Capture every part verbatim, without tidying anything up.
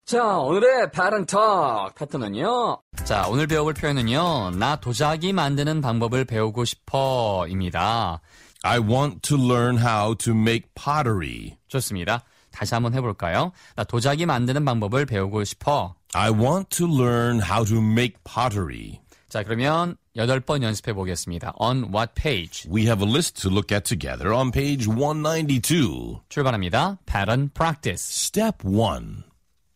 자, 오늘의 Pattern Talk 패턴은요. 자, 오늘 배워볼 표현은요. 나 도자기 만드는 방법을 배우고 싶어 입니다. I want to learn how to make pottery. 좋습니다. 다시 한번 해볼까요? 나 도자기 만드는 방법을 배우고 싶어. I want to learn how to make pottery. 자, 그러면 여덟 번 연습해 보겠습니다. On what page? We have a list to look at together on page one ninety-two. 출발합니다. Pattern practice. Step one.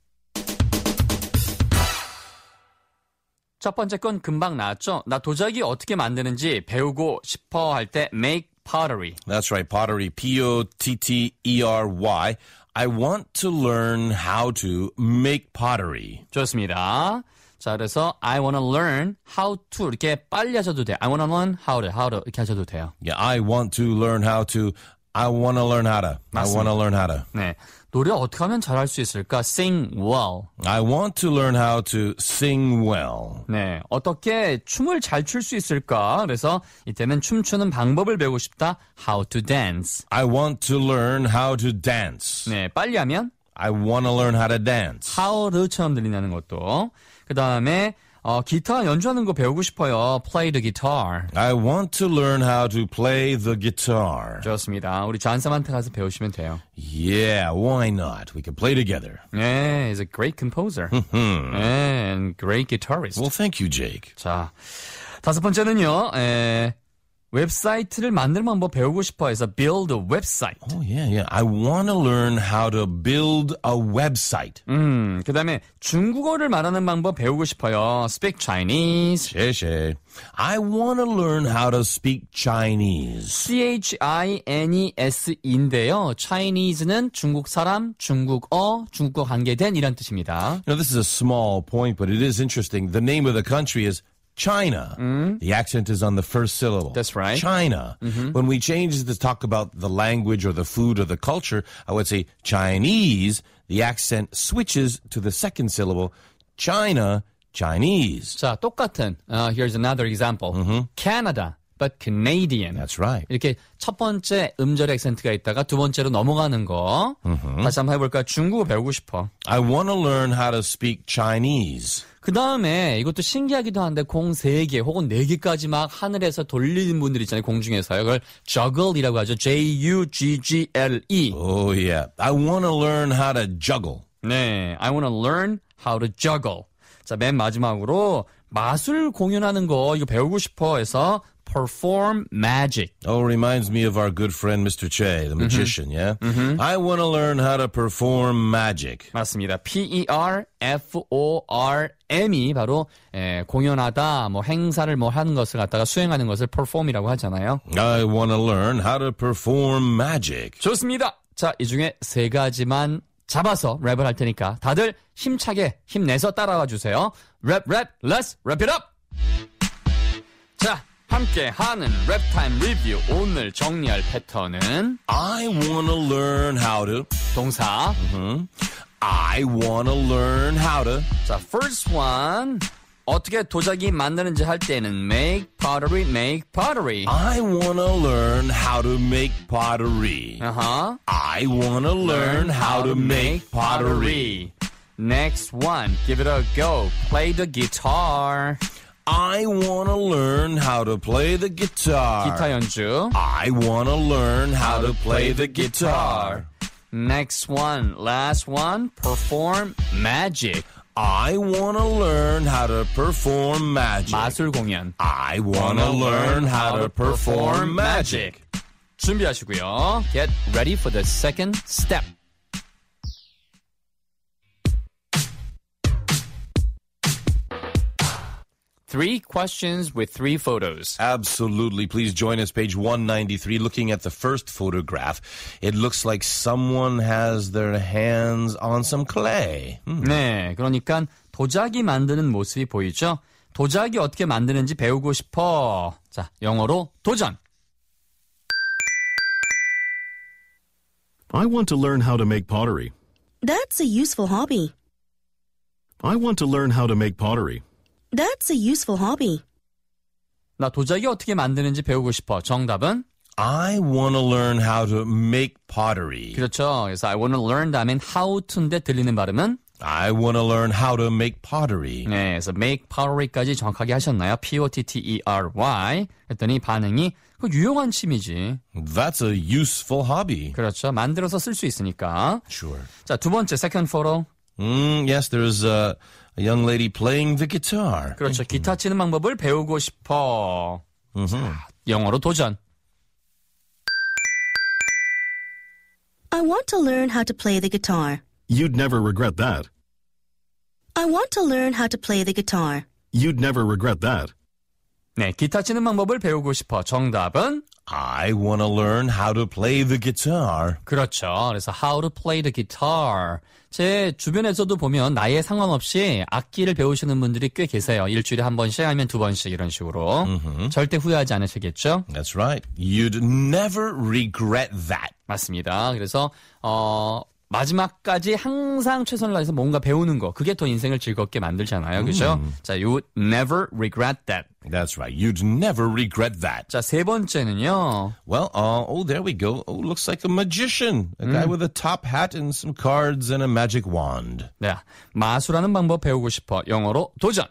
첫 번째 건 금방 나왔죠? 나 도자기 어떻게 만드는지 배우고 싶어 할 때 make pottery. That's right, pottery, P O T T E R Y. I want to learn how to make pottery. 좋습니다. 자, 그래서 I want to learn how to 이렇게 빨리 하셔도 돼요. I want to learn how to, how to 이렇게 하셔도 돼요. Yeah, I want to learn how to. I want to learn how to. I want to learn how to. 네, 노래 어떻게 하면 잘할 수 있을까? Sing well. I want to learn how to sing well. 네, 어떻게 춤을 잘 출 수 있을까? 그래서 이때는 춤추는 방법을 배우고 싶다. How to dance. I want to learn how to dance. 네, 빨리 하면 I want to learn how to dance. how처럼 들린다는 것도. 그 다음에 어, 기타 연주하는 거 배우고 싶어요. Play the guitar. I want to learn how to play the guitar. 좋습니다. 우리 존쌤한테 가서 배우시면 돼요. Yeah, why not? We can play together. 네, he's a great composer. 네, and great guitarist. Well, thank you, Jake. 자, 다섯 번째는요. 에, 웹사이트를 만드는 방법 배우고 싶어 해서 build a website. Oh, yeah, yeah. I want to learn how to build a website. 음, 그 다음에 중국어를 말하는 방법 배우고 싶어요. Speak Chinese. 谢谢. I want to learn how to speak Chinese. C H I N E S인데요. Chinese는 중국 사람, 중국어, 중국과 관계된 이란 뜻입니다. You know, this is a small point, but it is interesting. The name of the country is China. Mm. The accent is on the first syllable. That's right. China. Mm-hmm. When we change it to talk about the language or the food or the culture, I would say Chinese. The accent switches to the second syllable. China, Chinese. 자, 똑같은. Uh, here's another example. Mm-hmm. Canada, but Canadian. That's right. 이렇게 첫 번째 음절의 액센트가 있다가 두 번째로 넘어가는 거. Mm-hmm. 다시 한번 해볼까요? 중국어 배우고 싶어. I want to learn how to speak Chinese. 그 다음에 이것도 신기하기도 한데 공 세 개 혹은 네 개까지 막 하늘에서 돌리는 분들 있잖아요. 공중에서요. 그걸 juggle이라고 하죠. J U G G L E. Oh, yeah. I want to learn how to juggle. 네, I want to learn how to juggle. 자, 맨 마지막으로 마술 공연하는 거 이거 배우고 싶어 해서 perform magic. Oh, reminds me of our good friend Mister Che, the magician, mm-hmm. yeah? Mm-hmm. I want to learn how to perform magic. 맞습니다. P E R F O R M이 바로 에, 공연하다, 뭐 행사를 뭐 하는 것을 갖다가 수행하는 것을 perform이라고 하잖아요. I want to learn how to perform magic. 좋습니다. 자, 이 중에 세 가지만 잡아서 랩을 할 테니까 다들 힘차게 힘내서 따라와 주세요. 랩, 랩, let's wrap it up! 자, 함께 하는 랩타임 리뷰. 오늘 정리할 패턴은 I want to learn how to 동사 mm-hmm. I want to learn how to 자, first one 어떻게 도자기 만드는지 할 때는 make pottery, make pottery. I want to learn how to make pottery. Uh-huh. I want to learn how to make pottery. Next one, give it a go. Play the guitar. I want to learn how to play the guitar. 기타 연주. I want to learn how to play the guitar. Next one, last one, perform magic. I want to learn how to perform magic. 마술 공연. I want to learn how to perform magic. 준비하시고요. Get ready for the second step. Three questions with three photos. Absolutely. Please join us, page one ninety-three, looking at the first photograph. It looks like someone has their hands on some clay. Hmm. 네, 그러니까 도자기 만드는 모습이 보이죠? 도자기 어떻게 만드는지 배우고 싶어. 자, 영어로 도전. I want to learn how to make pottery. That's a useful hobby. I want to learn how to make pottery. That's a useful hobby. 나 도자기 어떻게 만드는지 배우고 싶어. 정답은? I want to learn how to make pottery. 그렇죠. 그래서 I want to learn 다음엔 how to인데 들리는 발음은? I want to learn how to make pottery. 네, 그래서 make pottery까지 정확하게 하셨나요? P O T T E R Y. 했더니 반응이 그 유용한 취미지. That's a useful hobby. 그렇죠. 만들어서 쓸 수 있으니까. Sure. 자, 두 번째 second photo. Mm, yes, there's a, a young lady playing the guitar. 그렇죠. 기타 치는 방법을 배우고 싶어. 자, 영어로 도전. I want to learn how to play the guitar. You'd never regret that. I want to learn how to play the guitar. You'd never regret that. 네, 기타 치는 방법을 배우고 싶어. 정답은 I want to learn how to play the guitar. 그렇죠. 그래서 how to play the guitar. 제 주변에서도 보면 나이에 상관없이 악기를 배우시는 분들이 꽤 계세요. 일주일에 한 번씩 아니면 두 번씩 이런 식으로. 절대 후회하지 않으시겠죠? That's right. You'd never regret that. 맞습니다. 그래서 어 마지막까지 항상 최선을 다해서 뭔가 배우는 거. 그게 더 인생을 즐겁게 만들잖아요. 그죠? 자, you would never regret that. That's right. You'd never regret that. 자, 세 번째는요. Well, uh, oh, there we go. Oh, looks like a magician. A guy with a top hat and some cards and a magic wand. 네, 마술하는 방법 배우고 싶어. 영어로 도전.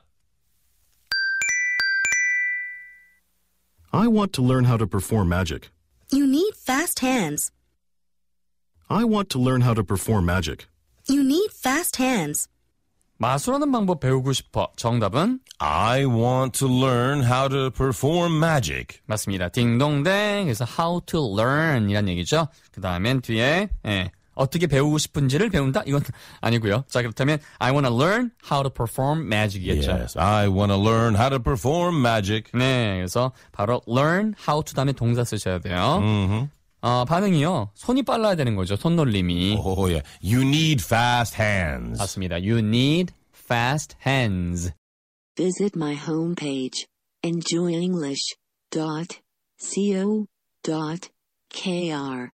I want to learn how to perform magic. You need fast hands. I want to learn how to perform magic. You need fast hands. 마술하는 방법 배우고 싶어. 정답은 I want to learn how to perform magic. 맞습니다. 딩동댕. 그래서 how to learn 이란 얘기죠. 그 다음엔 뒤에 예, 어떻게 배우고 싶은지를 배운다? 이건 아니고요. 자, 그렇다면 I want to learn how to perform magic이겠죠. Yes, I want to learn how to perform magic. 네, 그래서 바로 learn how to 다음에 동사 쓰셔야 돼요. Mm-hmm. 어, 반응이요. 손이 빨라야 되는 거죠. 손놀림이. Oh, yeah. You need fast hands. 맞습니다. You need fast hands. Visit my homepage, enjoy english dot co dot k r.